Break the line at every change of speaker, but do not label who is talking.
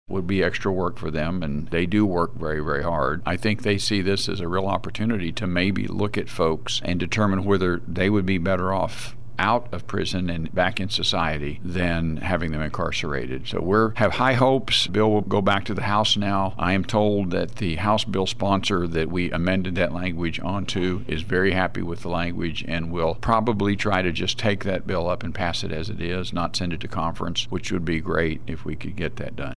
would be extra work for them, and they do work very, very hard. I think they see this as a real opportunity to maybe look at folks and determine whether they would be better off out of prison and back in society than having them incarcerated. So we have high hopes. Bill will go back to the House now. I am told that the House bill sponsor that we amended that language onto is very happy with the language and will probably try to just take that bill up and pass it as it is, not send it to conference, which would be great if we could get that done.